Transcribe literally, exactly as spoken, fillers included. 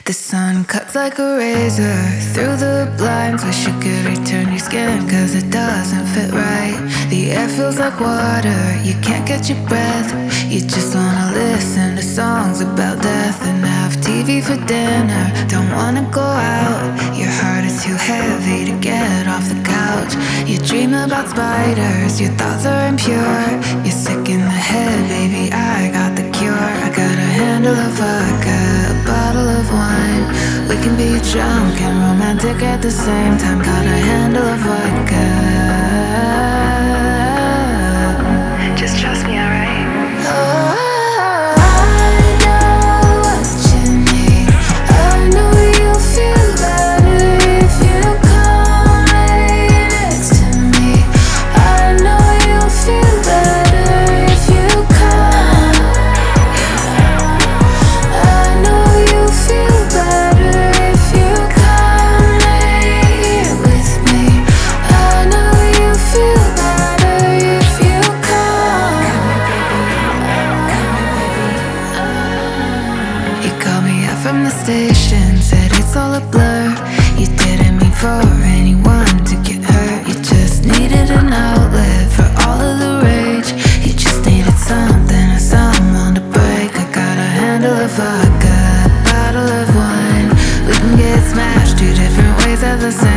The sun cuts like a razor through the blinds. Wish you could return your skin, cause it doesn't fit right. The air feels like water, you can't catch your breath. You just wanna listen to songs about death and have T V for dinner. Don't wanna go out, your heart is too heavy to get off the couch. You dream about spiders, your thoughts are impure. You're sick in the head, baby, I got the cure. I got a handle of vodka, a bottle of wine. We can be drunk and romantic at the same time. Got a handle of vodka. Just trust me, alright? Oh, I know what you need. I know you'll feel better if you come right next to me. I know you'll feel better if you come. I know you'll feel better if you come right here with me. I know you'll feel better if you come. You called me up from the station, said it's all a blur. You didn't mean for anyone to get hurt. You just needed an outlet for all of the rage. You just needed something or someone to break. I got a handle of vodka, a bottle of wine. We can get smashed two different ways at the same